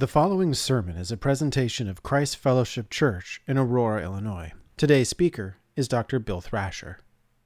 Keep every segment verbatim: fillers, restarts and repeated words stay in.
The following sermon is a presentation of Christ Fellowship Church in Aurora, Illinois. Today's speaker is Doctor Bill Thrasher.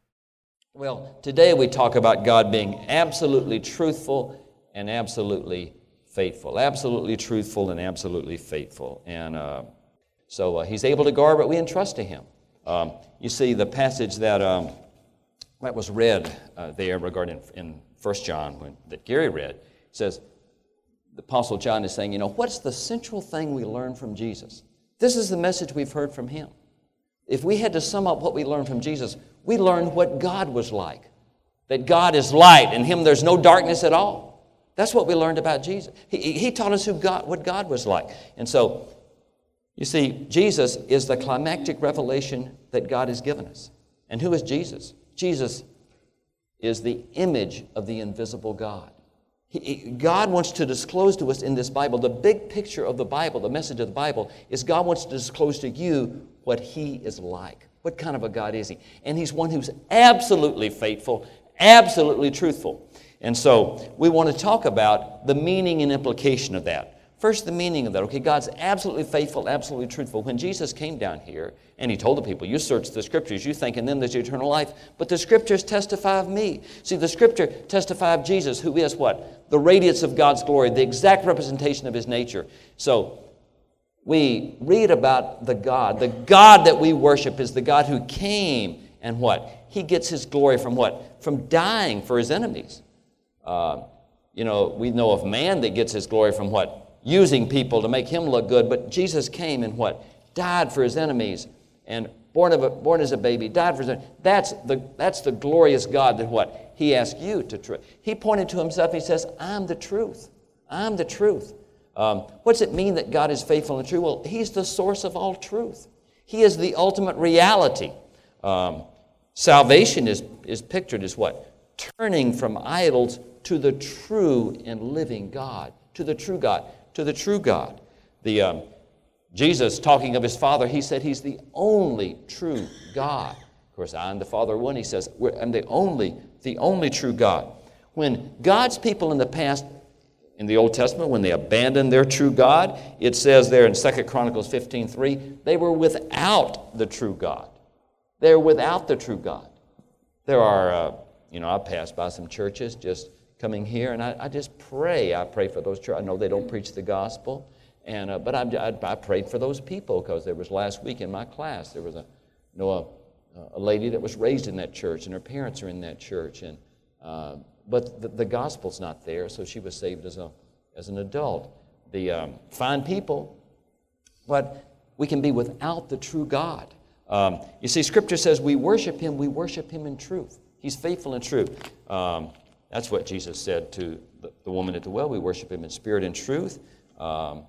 Well, today we talk about God being absolutely truthful and absolutely faithful. Absolutely truthful and absolutely faithful. And uh, so uh, He's able to guard what we entrust to Him. Um, you see, the passage that um, that was read uh, there regarding in First John, when, that Gary read, says, the Apostle John is saying, you know, what's the central thing we learn from Jesus? This is the message we've heard from Him. If we had to sum up what we learned from Jesus, we learned what God was like. That God is light, in Him there's no darkness at all. That's what we learned about Jesus. He, he taught us who God, what God was like. And so, you see, Jesus is the climactic revelation that God has given us. And who is Jesus? Jesus is the image of the invisible God. He, God wants to disclose to us in this Bible, the big picture of the Bible, the message of the Bible, is God wants to disclose to you what He is like. What kind of a God is He? And He's one who's absolutely faithful, absolutely truthful. And so we want to talk about the meaning and implication of that. First, the meaning of that. Okay, God's absolutely faithful, absolutely truthful. When Jesus came down here and He told the people, you search the Scriptures, you think in them there's eternal life, but the Scriptures testify of me. See, the Scripture testify of Jesus, who is what? The radiance of God's glory, the exact representation of His nature. So we read about the God. The God that we worship is the God who came and what? He gets His glory from what? From dying for His enemies. Uh, you know, we know of man that gets his glory from what? Using people to make him look good, but Jesus came and what? Died for His enemies, and born of a, born as a baby, died for His enemies. That's the, that's the glorious God that what? He asked you to truth. He pointed to Himself, He says, I'm the truth. I'm the truth. Um, what does it mean that God is faithful and true? Well, He's the source of all truth. He is the ultimate reality. Um, salvation is, is pictured as what? Turning from idols to the true and living God, to the true God. To the true God. The um, Jesus, talking of His Father, He said He's the only true God. Of course, I am the Father of one. He says, I'm the only, the only true God. When God's people in the past, in the Old Testament, when they abandoned their true God, it says there in Second Chronicles fifteen three, they were without the true God. They're without the true God. There are, uh, you know, I passed by some churches just coming here, and I, I just pray. I pray for those churches. I know they don't preach the gospel, and uh, but I, I, I prayed for those people because there was last week in my class, there was a, you know, a, a lady that was raised in that church, and her parents are in that church, and uh, but the, the gospel's not there, so she was saved as a as an adult. The um, fine people, but we can be without the true God. Um, you see, Scripture says we worship Him. We worship Him in truth. He's faithful and true. Um, That's what Jesus said to the, the woman at the well. We worship Him in spirit and truth. Um,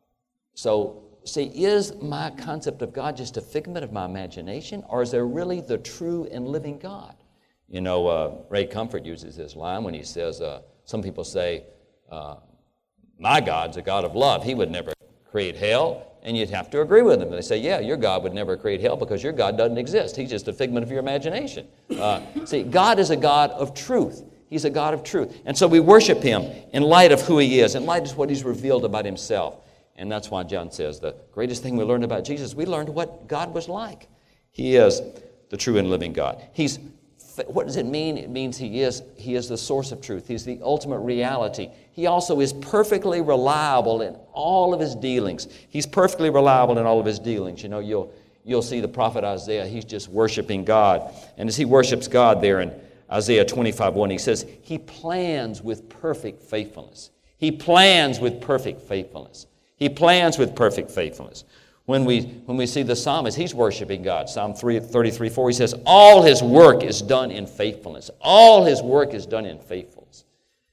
so, see, is my concept of God just a figment of my imagination, or is there really the true and living God? You know, uh, Ray Comfort uses this line when he says, uh, some people say, uh, my God's a God of love. He would never create hell. And you'd have to agree with them. They say, yeah, your God would never create hell because your God doesn't exist. He's just a figment of your imagination. Uh, see, God is a God of truth. He's a God of truth. And so we worship Him in light of who He is, in light of what He's revealed about Himself. And that's why John says the greatest thing we learned about Jesus, we learned what God was like. He is the true and living God. He's, what does it mean? It means He is, He is the source of truth. He's the ultimate reality. He also is perfectly reliable in all of His dealings. He's perfectly reliable in all of His dealings. You know, you'll, you'll see the prophet Isaiah, he's just worshiping God. And as he worships God there in Isaiah twenty-five one, he says, He plans with perfect faithfulness. He plans with perfect faithfulness. He plans with perfect faithfulness. When we, when we see the psalmist, he's worshiping God. Psalm thirty-three four, he says, all His work is done in faithfulness. All His work is done in faithfulness.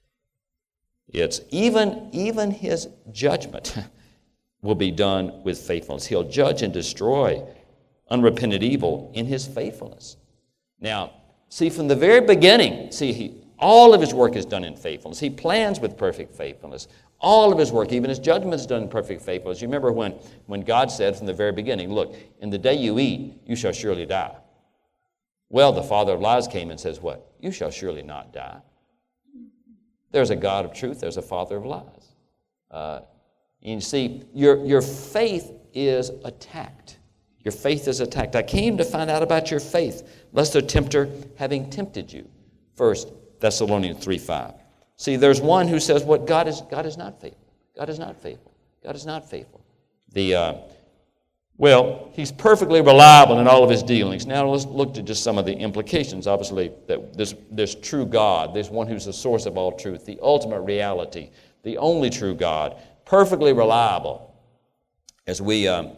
It's even, even His judgment will be done with faithfulness. He'll judge and destroy unrepented evil in His faithfulness. Now, see, from the very beginning, see, he, all of His work is done in faithfulness. He plans with perfect faithfulness. All of His work, even His judgment, is done in perfect faithfulness. You remember when, when God said from the very beginning, look, in the day you eat, you shall surely die. Well, the father of lies came and says what? You shall surely not die. There's a God of truth. There's a father of lies. Uh, And you see, your, your faith is attacked. Your faith is attacked. I came to find out about your faith, lest the tempter having tempted you. First Thessalonians three five. See, there's one who says, what God is, God is not faithful. God is not faithful. God is not faithful. The, uh, well, he's perfectly reliable in all of his dealings. Now let's look at just some of the implications. Obviously, that this, this true God, this one who's the source of all truth, the ultimate reality, the only true God, perfectly reliable. As we, um,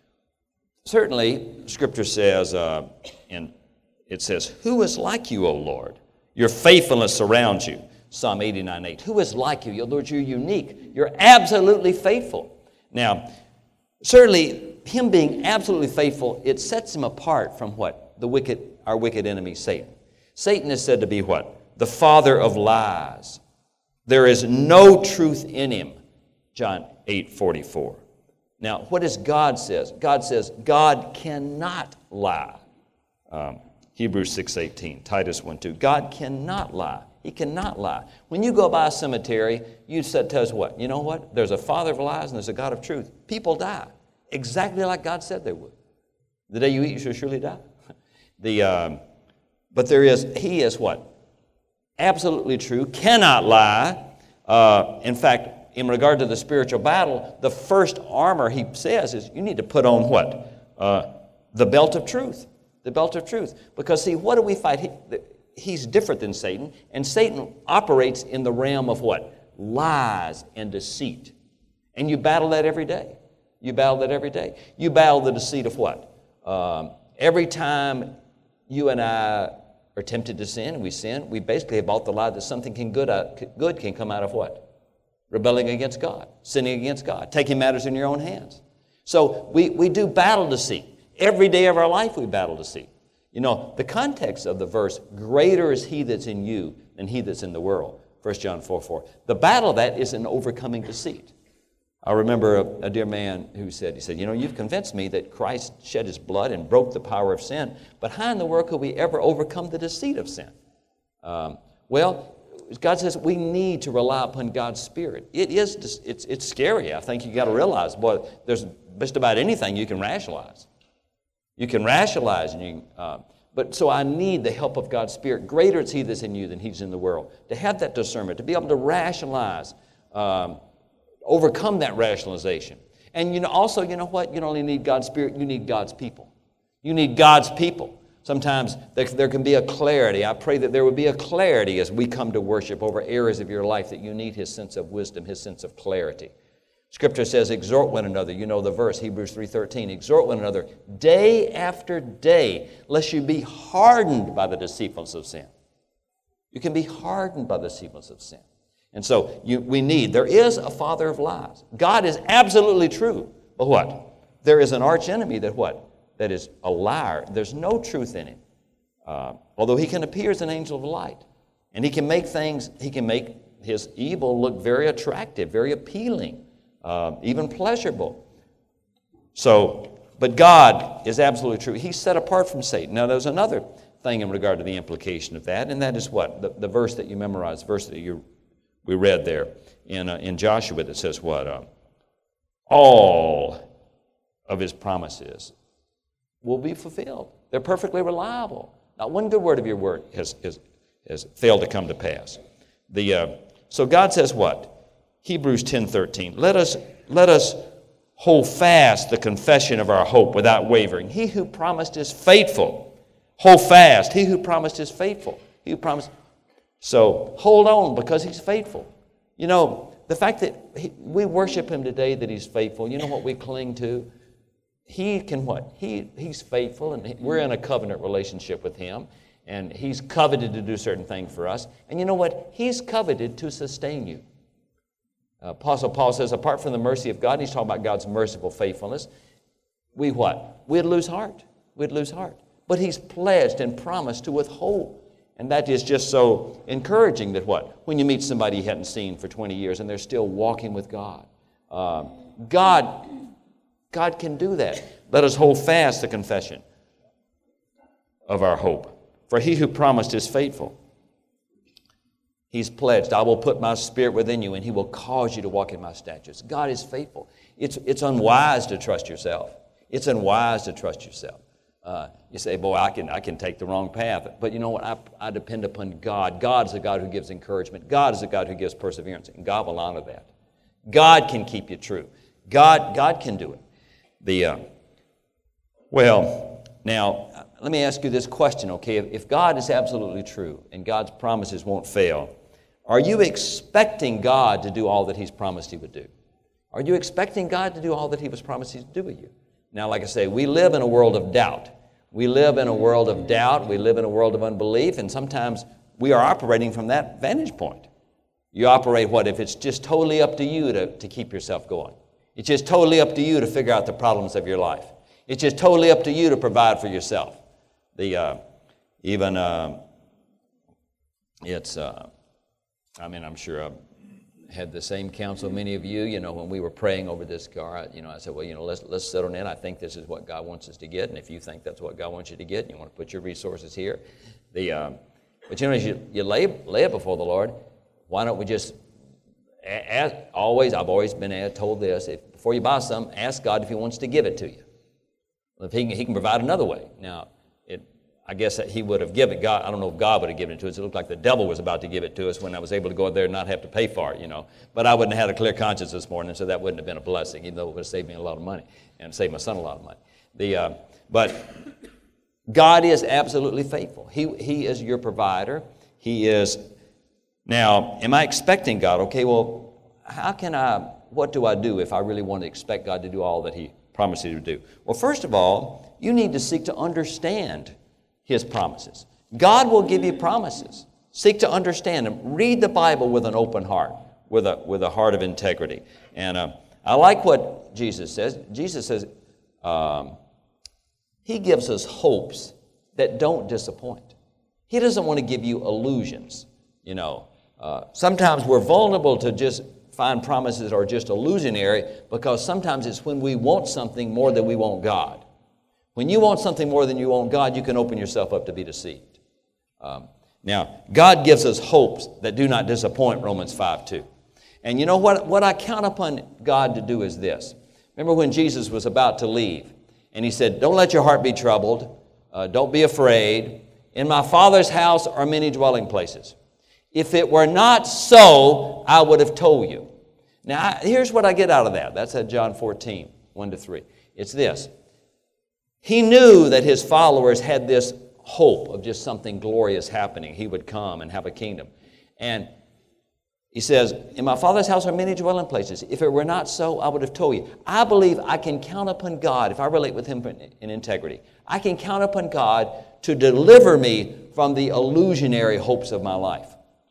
certainly, Scripture says, uh, and it says, who is like you, O Lord? Your faithfulness surrounds you. Psalm eighty-nine eight. Who is like you? Lord, you're unique. You're absolutely faithful. Now, certainly, him being absolutely faithful, it sets him apart from what? The wicked, our wicked enemy, Satan. Satan is said to be what? The father of lies. There is no truth in him. John eight forty-four. Now, what does God says? God says God cannot lie. Um, Hebrews six eighteen, Titus one two. God cannot lie. He cannot lie. When you go by a cemetery, you said, tell us what? You know what? There's a father of lies and there's a God of truth. People die exactly like God said they would. The day you eat, you shall surely die. The, um, but there is, he is what? Absolutely true, cannot lie. Uh, in fact, in regard to the spiritual battle, the first armor he says is you need to put on what? Uh, the belt of truth. The belt of truth. Because see, what do we fight? He, he's different than Satan, and Satan operates in the realm of what? Lies and deceit. And you battle that every day. You battle that every day. You battle the deceit of what? Um, every time you and I are tempted to sin, we sin, we basically have bought the lie that something can good, uh, good can come out of what? Rebelling against God, sinning against God, taking matters in your own hands. So we, we do battle deceit. Every day of our life we battle deceit. You know, the context of the verse, greater is he that's in you than he that's in the world, First John four four. The battle of that is in overcoming deceit. I remember a, a dear man who said, he said, you know, you've convinced me that Christ shed his blood and broke the power of sin, but how in the world could we ever overcome the deceit of sin? Um, well, God says we need to rely upon God's Spirit. It is, it's, it's scary. I think you got to realize, boy, there's just about anything you can rationalize. You can rationalize, and you, uh, but so I need the help of God's Spirit. Greater is he that's in you than he's in the world. To have that discernment, to be able to rationalize, um, overcome that rationalization. And you know, also, you know what? You don't only need God's Spirit, you need God's people. You need God's people. Sometimes there, there can be a clarity. I pray that there would be a clarity as we come to worship over areas of your life that you need his sense of wisdom, his sense of clarity. Scripture says, exhort one another. You know the verse, Hebrews three thirteen. Exhort one another day after day, lest you be hardened by the deceitfulness of sin. You can be hardened by the deceitfulness of sin. And so you, we need, there is a father of lies. God is absolutely true. But what? There is an arch enemy that what? That is a liar. There's no truth in him. Uh, although he can appear as an angel of light. And he can make things, he can make his evil look very attractive, very appealing. Uh, even pleasurable. So, but God is absolutely true. He's set apart from Satan. Now, there's another thing in regard to the implication of that, and that is what? The, the verse that you memorized, the verse that you we read there in, uh, in Joshua that says what? Uh, all of his promises will be fulfilled. They're perfectly reliable. Not one good word of your word has, has, has failed to come to pass. The, uh, so God says what? Hebrews ten thirteen. Let us, let us hold fast the confession of our hope without wavering. He who promised is faithful. Hold fast. He who promised is faithful. He who promised. So hold on because he's faithful. You know, the fact that he, we worship him today that he's faithful, you know what we cling to? He can what? He, he's faithful, and we're in a covenant relationship with him, and he's coveted to do certain things for us. And you know what? He's coveted to sustain you. Uh, Apostle Paul says, apart from the mercy of God, and he's talking about God's merciful faithfulness, we what? We'd lose heart. We'd lose heart. But he's pledged and promised to withhold. And that is just so encouraging that what? When you meet somebody you hadn't seen for twenty years and they're still walking with God. Uh, God, God can do that. Let us hold fast the confession of our hope. For he who promised is faithful. He's pledged, I will put my spirit within you and he will cause you to walk in my statutes. God is faithful. It's, it's unwise to trust yourself. It's unwise to trust yourself. Uh, you say, boy, I can, I can take the wrong path. But you know what? I, I depend upon God. God is a God who gives encouragement. God is a God who gives perseverance. And God will honor that. God can keep you true. God, God can do it. The, uh, well, now, let me ask you this question, okay? If, if God is absolutely true and God's promises won't fail, are you expecting God to do all that he's promised he would do? Are you expecting God to do all that he was promised he'd do with you? Now, like I say, we live in a world of doubt. We live in a world of doubt. We live in a world of unbelief, and sometimes we are operating from that vantage point. You operate what? If it's just totally up to you to, to keep yourself going. It's just totally up to you to figure out the problems of your life. It's just totally up to you to provide for yourself. The uh, even uh, it's. Uh, I mean, I'm sure I've had the same counsel many of you. You know, when we were praying over this car, you know, I said, well, you know, let's let's settle in. I think this is what God wants us to get, and if you think that's what God wants you to get, and you want to put your resources here, the. Uh, but you know, as you, you lay lay it before the Lord, why don't we just ask, always? I've always been told this: if before you buy something, ask God if He wants to give it to you. If He can, He can provide another way. Now, it, I guess that He would have given God. I don't know if God would have given it to us. It looked like the devil was about to give it to us when I was able to go out there and not have to pay for it, you know. But I wouldn't have had a clear conscience this morning, so that wouldn't have been a blessing, even though it would have saved me a lot of money and saved my son a lot of money. The uh, but God is absolutely faithful. He He is your provider. He is. Now, am I expecting God? Okay, well, how can I? What do I do if I really want to expect God to do all that He promised He would do? Well, first of all, you need to seek to understand His promises. God will give you promises. Seek to understand them. Read the Bible with an open heart, with a with a heart of integrity. And uh, I like what Jesus says. Jesus says um, He gives us hopes that don't disappoint. He doesn't want to give you illusions. You know, uh, sometimes we're vulnerable to just find promises that are just illusionary, because sometimes it's when we want something more than we want God. When you want something more than you want God, you can open yourself up to be deceived. Um, now, God gives us hopes that do not disappoint, Romans five two. And you know what, what I count upon God to do is this. Remember when Jesus was about to leave, and He said, don't let your heart be troubled. Uh, don't be afraid. In my Father's house are many dwelling places. If it were not so, I would have told you. Now, here's what I get out of that. That's at John fourteen, one to three. It's this. He knew that His followers had this hope of just something glorious happening. He would come and have a kingdom. And He says, in my Father's house are many dwelling places. If it were not so, I would have told you. I believe I can count upon God, if I relate with Him in integrity, I can count upon God to deliver me from the illusionary hopes of my life.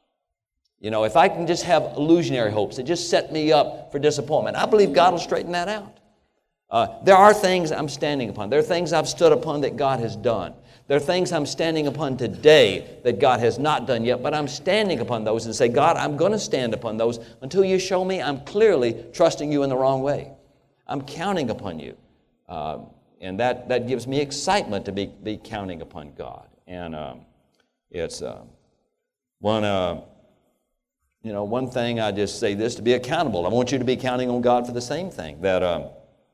You know, if I can just have illusionary hopes that just set me up for disappointment, I believe God will straighten that out. Uh, there are things I'm standing upon. There are things I've stood upon that God has done. There are things I'm standing upon today that God has not done yet, but I'm standing upon those and say, God, I'm going to stand upon those until you show me I'm clearly trusting you in the wrong way. I'm counting upon you. Uh, and that, that gives me excitement to be, be counting upon God. And um, it's uh, one, uh, you know, one thing I just say this, to be accountable. I want you to be counting on God for the same thing, that um,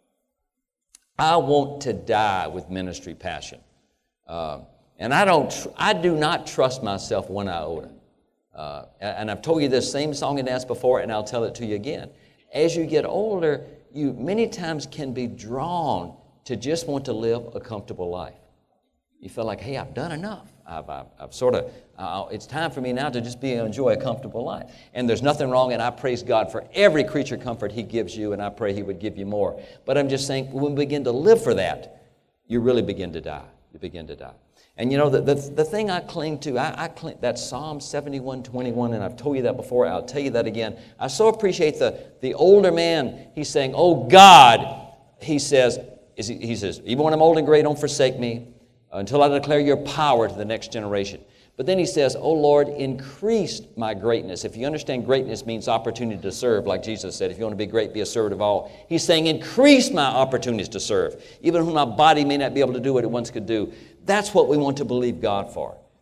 I want to die with ministry passion. Uh, and I don't, tr- I do not trust myself one iota. Uh, and I've told you this same song and dance before, and I'll tell it to you again. As you get older, you many times can be drawn to just want to live a comfortable life. You feel like, hey, I've done enough. I've, I've, I've sort of, uh, it's time for me now to just be enjoy a comfortable life. And there's nothing wrong, and I praise God for every creature comfort He gives you, and I pray He would give you more. But I'm just saying, when we begin to live for that, you really begin to die. You begin to die. And you know, the, the, the thing I cling to, I, I cling, that's Psalm seventy-one twenty-one, and I've told you that before, I'll tell you that again. I so appreciate the, the older man, he's saying, oh God, he says, is he, he says, even when I'm old and gray, don't forsake me until I declare your power to the next generation. But then he says, oh Lord, increase my greatness. If you understand, greatness means opportunity to serve, like Jesus said, if you want to be great, be a servant of all. He's saying, increase my opportunities to serve, even when my body may not be able to do what it once could do. That's what we want to believe God for.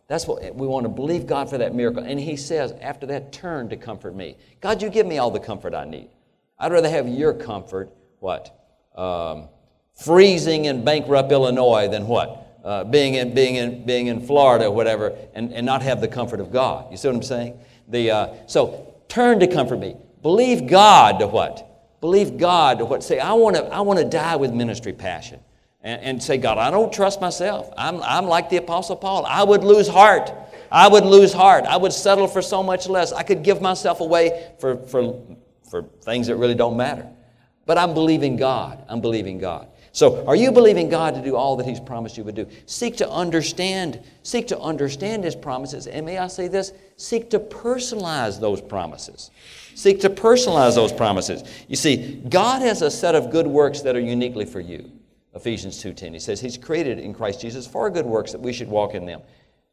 That's what we want to believe God for that miracle. And he says, after that, turn to comfort me. God, you give me all the comfort I need. I'd rather have your comfort, what? Um, freezing in bankrupt Illinois than what? Uh, being in being in being in Florida or whatever, and, and not have the comfort of God. You see what I'm saying? The uh, so turn to comfort me. Believe God to what? Believe God to what? Say, I want to I want to die with ministry passion. And, and say, God, I don't trust myself. I'm, I'm like the Apostle Paul. I would lose heart. I would lose heart. I would settle for so much less. I could give myself away for, for, for things that really don't matter. But I'm believing God. I'm believing God. So are you believing God to do all that He's promised you would do? Seek to understand. Seek to understand His promises. And may I say this? Seek to personalize those promises. Seek to personalize those promises. You see, God has a set of good works that are uniquely for you. Ephesians two ten, he says He's created in Christ Jesus for good works that we should walk in them.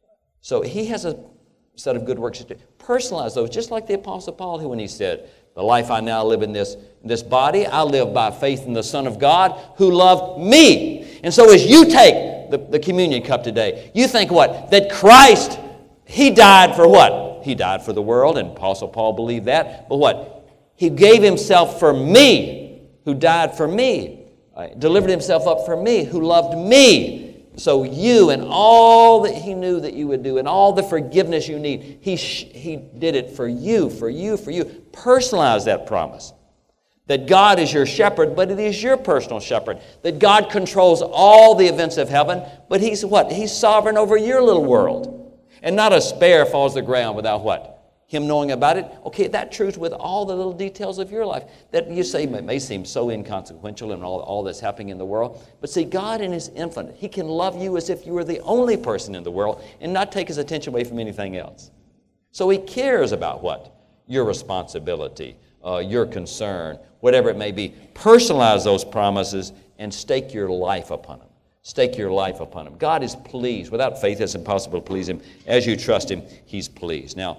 So He has a set of good works to do. Personalize those, just like the Apostle Paul, who when he said, the life I now live in this, in this body, I live by faith in the Son of God who loved me. And so as you take the, the communion cup today, you think what? That Christ, He died for what? He died for the world, and Apostle Paul believed that. But what? He gave Himself for me, who died for me. Uh, delivered Himself up for me, who loved me. So you and all that He knew that you would do and all the forgiveness you need, He, sh- he did it for you, for you, for you. Personalize that promise. That God is your shepherd, but it is your personal shepherd. That God controls all the events of heaven, but He's what? He's sovereign over your little world. And not a sparrow falls to the ground without what? Him knowing about it. Okay, that truth with all the little details of your life that you say may, may seem so inconsequential in all, all that's happening in the world. But see, God in His infinite, He can love you as if you were the only person in the world and not take His attention away from anything else. So He cares about what? Your responsibility, uh, your concern, whatever it may be. Personalize those promises and stake your life upon them. Stake your life upon them. God is pleased. Without faith, it's impossible to please Him. As you trust Him, He's pleased. Now,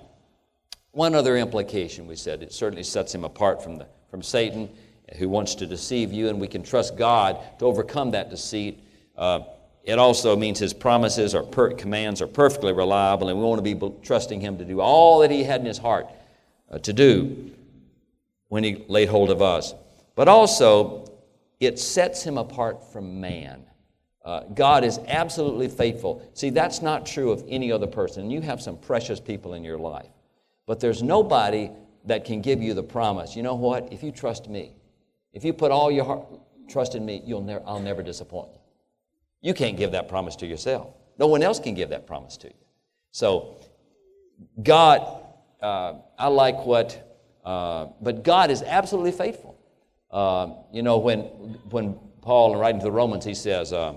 one other implication, we said, it certainly sets Him apart from, the, from Satan, who wants to deceive you, and we can trust God to overcome that deceit. Uh, it also means His promises or per- commands are perfectly reliable, and we want to be trusting Him to do all that He had in His heart uh, to do when He laid hold of us. But also, it sets Him apart from man. Uh, God is absolutely faithful. See, that's not true of any other person. You have some precious people in your life. But there's nobody that can give you the promise. You know what? If you trust me, if you put all your heart, trust in me, you'll never, I'll never disappoint you. You can't give that promise to yourself. No one else can give that promise to you. So, God, uh, I like what, uh, but God is absolutely faithful. Uh, you know, when when Paul, in writing to the Romans, he says, uh,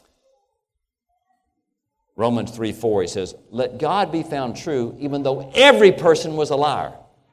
Romans three four, he says, let God be found true, even though every person was a liar.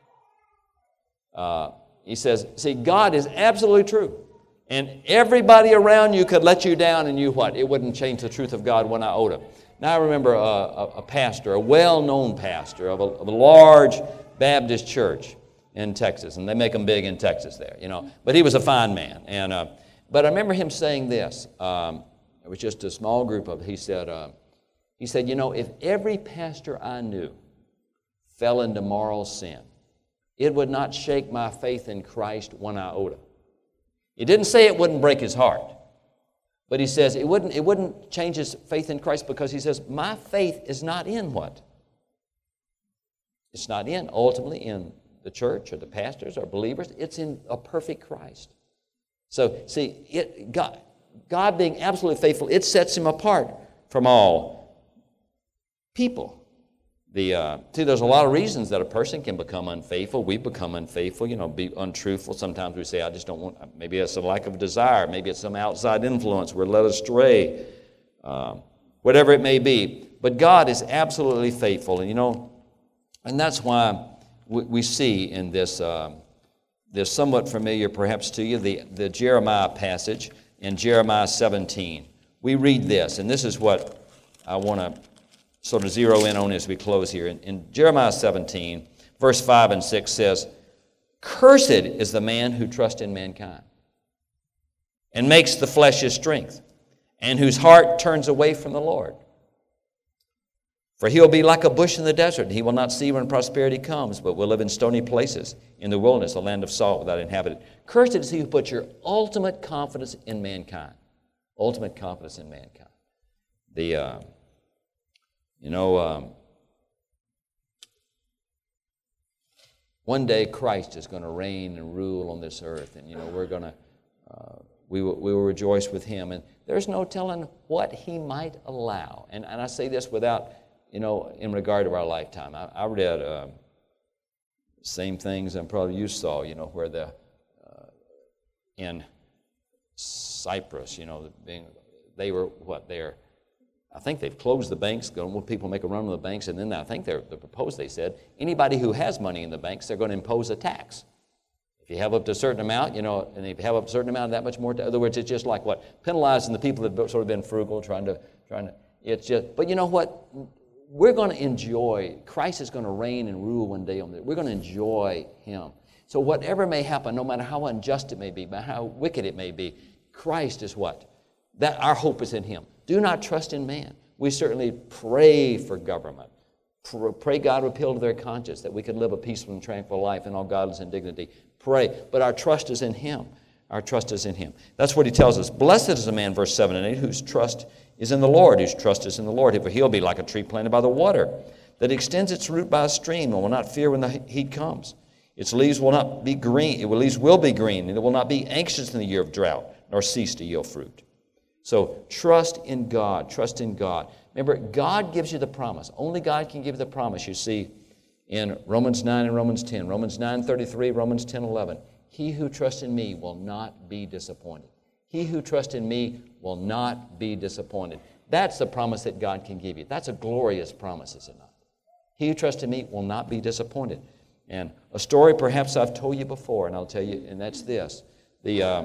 Uh, he says, see, God is absolutely true. And everybody around you could let you down, and you what? It wouldn't change the truth of God one iota. Now I remember a, a, a pastor, a well-known pastor of a, of a large Baptist church in Texas, and they make them big in Texas there, you know. But he was a fine man. And uh, but I remember him saying this. Um, it was just a small group of, he said, uh, He said, you know, if every pastor I knew fell into moral sin, it would not shake my faith in Christ one iota. He didn't say it wouldn't break his heart, but he says it wouldn't, it wouldn't change his faith in Christ, because he says, my faith is not in what? It's not in, ultimately, in the church or the pastors or believers. It's in a perfect Christ. So, see, it, God, God being absolutely faithful, it sets Him apart from all people. The, uh, see, there's a lot of reasons that a person can become unfaithful. We become unfaithful, you know, be untruthful. Sometimes we say, I just don't want, maybe it's a lack of desire. Maybe it's some outside influence. We're led astray. Um, whatever it may be. But God is absolutely faithful. And, you know, and that's why we, we see in this, uh, this somewhat familiar perhaps to you, the, the Jeremiah passage in Jeremiah seventeen. We read this, and this is what I want to sort of zero in on as we close here. In, in Jeremiah seventeen, verse five and six says, cursed is the man who trusts in mankind and makes the flesh his strength, and whose heart turns away from the Lord. For he'll be like a bush in the desert, and he will not see when prosperity comes, but will live in stony places, in the wilderness, a land of salt without inhabitant. Cursed is he who puts your ultimate confidence in mankind. Ultimate confidence in mankind. The, uh, you know, um, one day Christ is going to reign and rule on this earth, and, you know, we're going to, uh, we will, we will rejoice with him. And there's no telling what he might allow. And, and I say this without, you know, in regard to our lifetime. I, I read uh, same things and probably you saw, you know, where the, uh, in Cyprus, you know, being, they were, what, they're, I think they've closed the banks, going, well, people make a run on the banks, and then I think they're, they proposed, they said, anybody who has money in the banks, they're going to impose a tax. If you have up to a certain amount, you know, and if you have up to a certain amount, that much more, in other words, it's just like what? Penalizing the people that have sort of been frugal, trying to, trying to, it's just, but you know what? We're going to enjoy, Christ is going to reign and rule one day on this. We're going to enjoy him. So whatever may happen, no matter how unjust it may be, no matter how wicked it may be, Christ is what? That our hope is in him. Do not trust in man. We certainly pray for government. Pray God would appeal to their conscience, that we can live a peaceful and tranquil life in all godliness and dignity. Pray. But our trust is in him. Our trust is in him. That's what he tells us. Blessed is the man, verse seven and eight, whose trust is in the Lord, whose trust is in the Lord. For he'll be like a tree planted by the water, that extends its root by a stream and will not fear when the heat comes. Its leaves will not be green. Its leaves will be green, and it will not be anxious in the year of drought, nor cease to yield fruit. So trust in God. Trust in God. Remember, God gives you the promise. Only God can give you the promise. You see in Romans nine and Romans ten. Romans nine thirty-three, Romans ten eleven. He who trusts in me will not be disappointed. He who trusts in me will not be disappointed. That's the promise that God can give you. That's a glorious promise, is it not? He who trusts in me will not be disappointed. And a story perhaps I've told you before, and I'll tell you, and that's this. The um,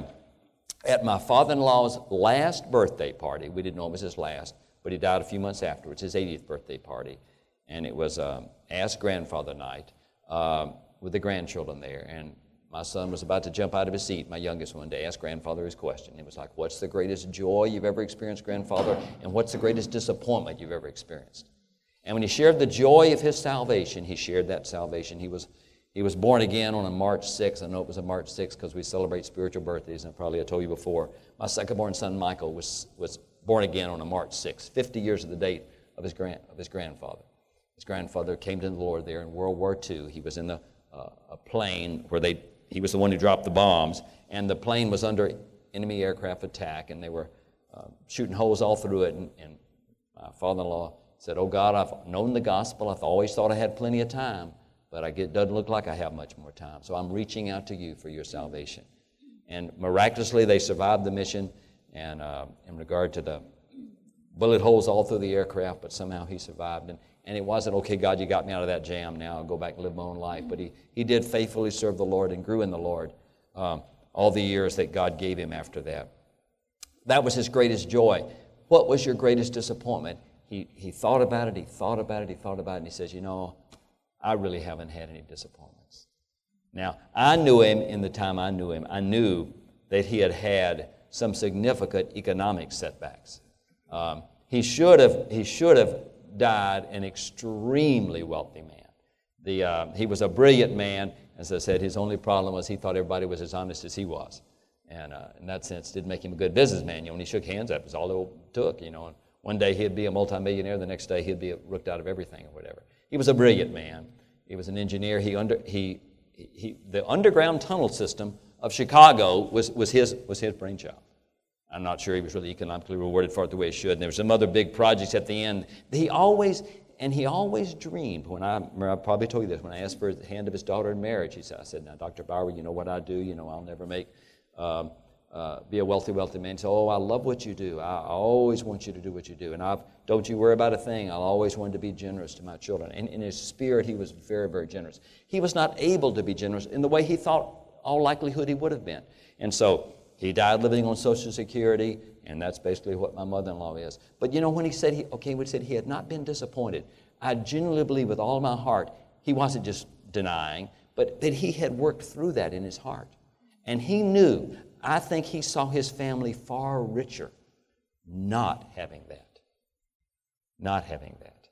at my father-in-law's last birthday party, we didn't know it was his last, but he died a few months afterwards, his eightieth birthday party, and it was um, Ask Grandfather night um, with the grandchildren there. And my son was about to jump out of his seat, my youngest one, to ask Grandfather his question. It was like, what's the greatest joy you've ever experienced, Grandfather, and what's the greatest disappointment you've ever experienced? And when he shared the joy of his salvation, he shared that salvation. He was He was born again on a March sixth. I know it was a March sixth because we celebrate spiritual birthdays, and probably I told you before. My second-born son, Michael, was, was born again on a March sixth, fifty years of the date of his, grand, of his grandfather. His grandfather came to the Lord there in World War Two. He was in the, uh, a plane where they, he was the one who dropped the bombs, and the plane was under enemy aircraft attack, and they were uh, shooting holes all through it, and, and my father-in-law said, oh, God, I've known the gospel. I've always thought I had plenty of time. But I get, doesn't look like I have much more time. So I'm reaching out to you for your salvation. And miraculously, they survived the mission, and uh, in regard to the bullet holes all through the aircraft, but somehow he survived. And, and it wasn't, okay, God, you got me out of that jam now. I'll go back and live my own life. But he, he did faithfully serve the Lord and grew in the Lord um, all the years that God gave him after that. That was his greatest joy. What was your greatest disappointment? He, he thought about it, he thought about it, he thought about it, and he says, you know, I really haven't had any disappointments. Now, I knew him in the time I knew him. I knew that he had had some significant economic setbacks. Um, he should have he should have died an extremely wealthy man. The, uh, he was a brilliant man. As I said, his only problem was he thought everybody was as honest as he was. And uh, in that sense, didn't make him a good businessman. You know, when he shook hands, that was all it took. You know, and one day he'd be a multimillionaire, the next day he'd be rooked out of everything or whatever. He was a brilliant man. He was an engineer. He under he he the underground tunnel system of Chicago was was his was his brainchild. I'm not sure he was really economically rewarded for it the way he should. And there were some other big projects at the end. He always and he always dreamed. When I I probably told you this when I asked for the hand of his daughter in marriage, he said, I said, now Doctor Bauer, you know what I do. You know I'll never make. Um, Uh, be a wealthy, wealthy man. So, oh, I love what you do. I, I always want you to do what you do. And I've, don't you worry about a thing. I'll always want to be generous to my children. And in his spirit, he was very, very generous. He was not able to be generous in the way he thought all likelihood he would have been. And so he died living on Social Security, and that's basically what my mother-in-law is. But you know, when he said, he, okay, when he said he had not been disappointed, I genuinely believe with all my heart, he wasn't just denying, but that he had worked through that in his heart. And he knew, I think he saw his family far richer not having that. Not having that.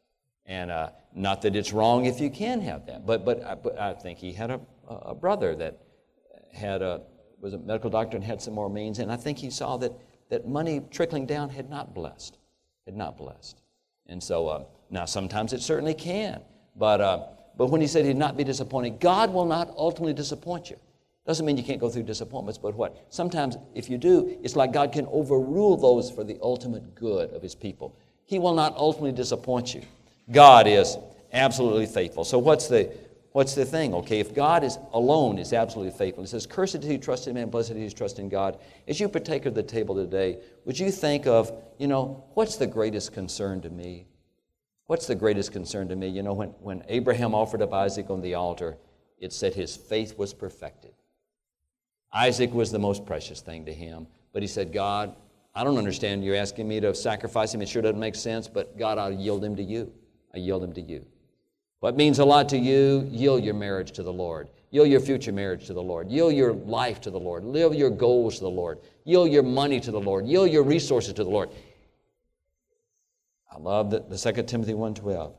And uh, not that it's wrong if you can have that, but but I, but I think he had a, a brother that had a was a medical doctor and had some more means, and I think he saw that that money trickling down had not blessed, had not blessed. And so uh, now sometimes it certainly can, but uh, but when he said he'd not be disappointed, God will not ultimately disappoint you. Doesn't mean you can't go through disappointments, but what? Sometimes if you do, it's like God can overrule those for the ultimate good of his people. He will not ultimately disappoint you. God is absolutely faithful. So what's the what's the thing? Okay, if God is alone is absolutely faithful. It says, "Cursed is he who trusts in man, blessed is he who trusts in God." As you partake of the table today, would you think of, you know, what's the greatest concern to me? What's the greatest concern to me? You know, when, when Abraham offered up Isaac on the altar, it said his faith was perfected. Isaac was the most precious thing to him, but he said, "God, I don't understand. You're asking me to sacrifice him. It sure doesn't make sense, but God, I'll yield him to you. I yield him to you." What means a lot to you? Yield your marriage to the Lord. Yield your future marriage to the Lord. Yield your life to the Lord. Yield your goals to the Lord. Yield your money to the Lord. Yield your resources to the Lord. I love the, the Second Timothy one twelve.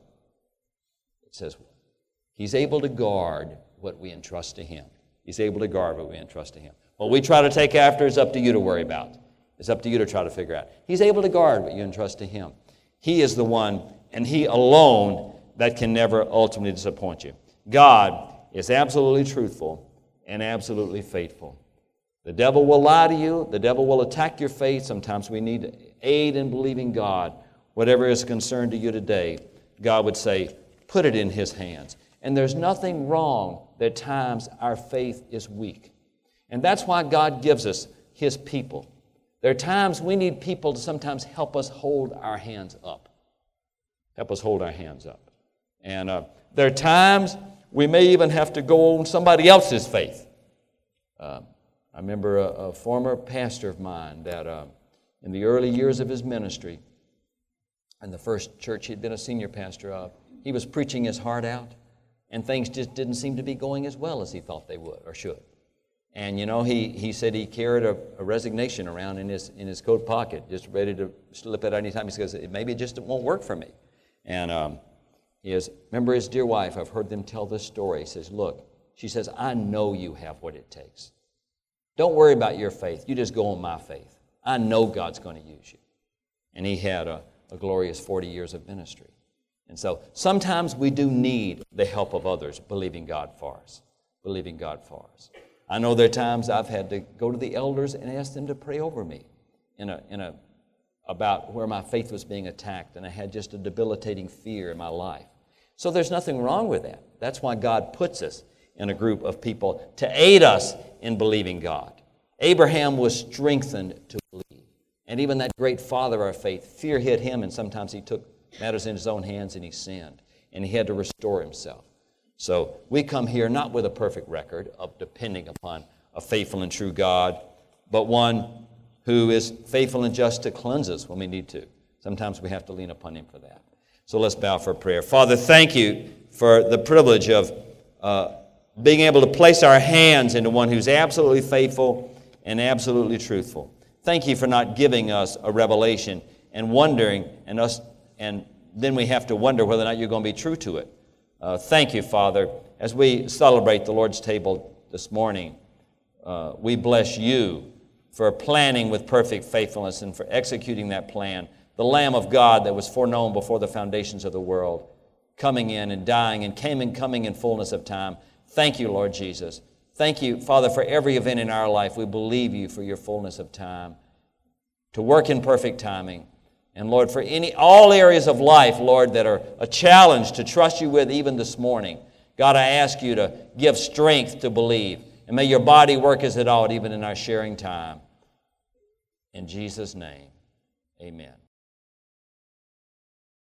It says, he's able to guard what we entrust to him. He's able to guard what we entrust to him. What we try to take after is up to you to worry about. It's up to you to try to figure out. He's able to guard what you entrust to him. He is the one, and he alone, that can never ultimately disappoint you. God is absolutely truthful and absolutely faithful. The devil will lie to you. The devil will attack your faith. Sometimes we need aid in believing God. Whatever is concerned to you today, God would say, put it in his hands. And there's nothing wrong that at times our faith is weak. And that's why God gives us his people. There are times we need people to sometimes help us hold our hands up. Help us hold our hands up. And uh, there are times we may even have to go on somebody else's faith. Uh, I remember a, a former pastor of mine that uh, in the early years of his ministry, in the first church he'd been a senior pastor of, he was preaching his heart out, and things just didn't seem to be going as well as he thought they would or should. And, you know, he, he said he carried a, a resignation around in his in his coat pocket, just ready to slip it any time. He says, maybe it just won't work for me. And um, he is, remember his dear wife, I've heard them tell this story. He says, look, she says, I know you have what it takes. Don't worry about your faith. You just go on my faith. I know God's going to use you. And he had a, a glorious forty years of ministry. And so sometimes we do need the help of others, believing God for us, believing God for us. I know there are times I've had to go to the elders and ask them to pray over me in a, in a, about where my faith was being attacked, and I had just a debilitating fear in my life. So there's nothing wrong with that. That's why God puts us in a group of people to aid us in believing God. Abraham was strengthened to believe. And even that great father of our faith, fear hit him, and sometimes he took matters in his own hands and he sinned. And he had to restore himself. So we come here not with a perfect record of depending upon a faithful and true God, but one who is faithful and just to cleanse us when we need to. Sometimes we have to lean upon him for that. So let's bow for prayer. Father, thank you for the privilege of uh, being able to place our hands into one who's absolutely faithful and absolutely truthful. Thank you for not giving us a revelation and wondering, and us, and then we have to wonder whether or not you're going to be true to it. Uh, thank you, Father. As we celebrate the Lord's table this morning, uh, we bless you for planning with perfect faithfulness and for executing that plan. The Lamb of God that was foreknown before the foundations of the world, coming in and dying and came and coming in fullness of time. Thank you, Lord Jesus. Thank you, Father, for every event in our life. We believe you for your fullness of time, to work in perfect timing. And Lord, for any all areas of life, Lord, that are a challenge to trust you with even this morning, God, I ask you to give strength to believe. And may your body work as it ought, even in our sharing time. In Jesus' name, amen.